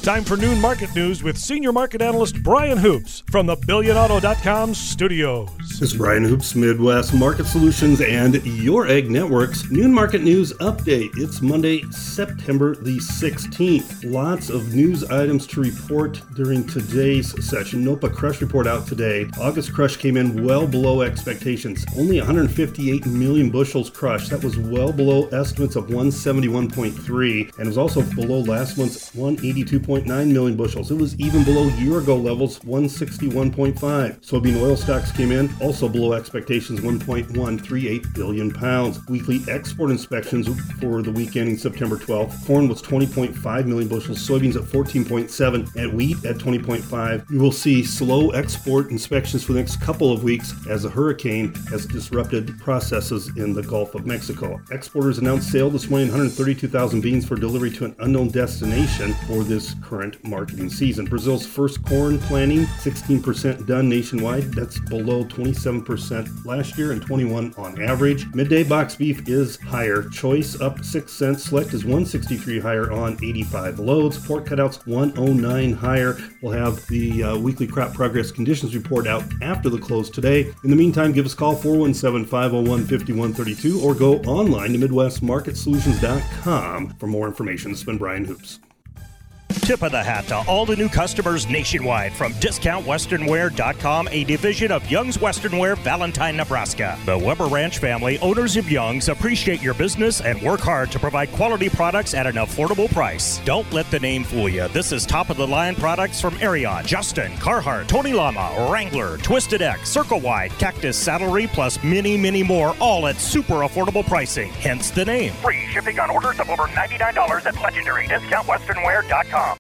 Time for noon market news with senior market analyst Brian Hoops from the BillionAuto.com studios. This is Brian Hoops, Midwest Market Solutions and Your Ag Network's noon market news update. It's Monday, September the 16th. Lots of news items to report during today's session. NOPA crush report out today. August crush came in well below expectations. Only 158 million bushels crushed. That was well below estimates of 171.3, and it was also below last month's 182.9 million bushels. It was even below year-ago levels, 161.5. Soybean oil stocks came in also below expectations, 1.138 billion pounds. Weekly export inspections for the week ending September 12th. Corn was 20.5 million bushels, soybeans at 14.7, and wheat at 20.5. You will see slow export inspections for the next couple of weeks as a hurricane has disrupted processes in the Gulf of Mexico. Exporters announced sale this morning, 132,000 beans for delivery to an unknown destination for this current marketing season. Brazil's first corn planting, 16% done nationwide. That's below 27% last year and 21 on average. Midday box beef is higher. Choice up 6 cents. Select is 163 higher on 85 loads. Pork cutouts 109 higher. We'll have the weekly crop progress conditions report out after the close today. In the meantime, give us a call 417-501-5132 or go online to MidwestMarketSolutions.com for more information. This has been Brian Hoops. Tip of the hat to all the new customers nationwide from DiscountWesternWear.com, a division of Young's Western Wear, Valentine, Nebraska. The Weber Ranch family, owners of Young's, appreciate your business and work hard to provide quality products at an affordable price. Don't let the name fool you. This is top-of-the-line products from Ariat, Justin, Carhartt, Tony Lama, Wrangler, Twisted X, Circle Wide, Cactus Saddlery, plus many, many more, all at super affordable pricing. Hence the name. Free shipping on orders of over $99 at legendary DiscountWesternWear.com.